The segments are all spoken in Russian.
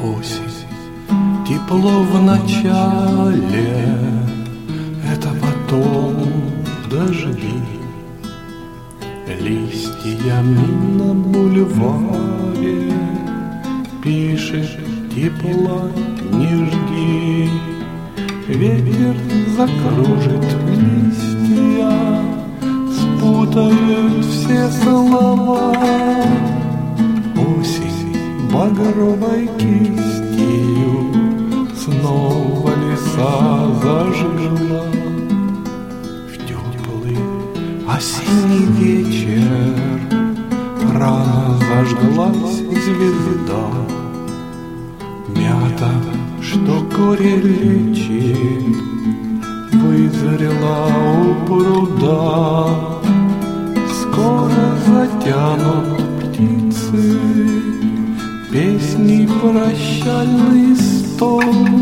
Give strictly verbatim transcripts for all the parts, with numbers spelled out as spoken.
Осень, тепло в начале, это потом дожди. Листьями на бульваре пишешь, тепла не жди. Ветер закружит листья, спутают все слова. Осень багровой кистью снова леса зажгла. В теплый осенний вечер рано зажглась звезда. Мята, что горе лечит, вызрела у пруда. Скоро затянут птицы песни прощальный стон.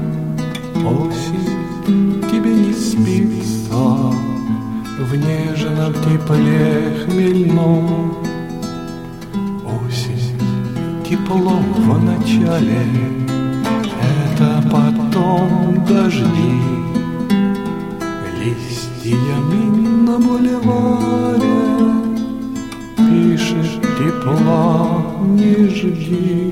Осень, тебе не спится в нежном тепле хмельном. Осень, тепло в начале, это потом дожди. Листьями на бульваре пишешь, тепла не жди.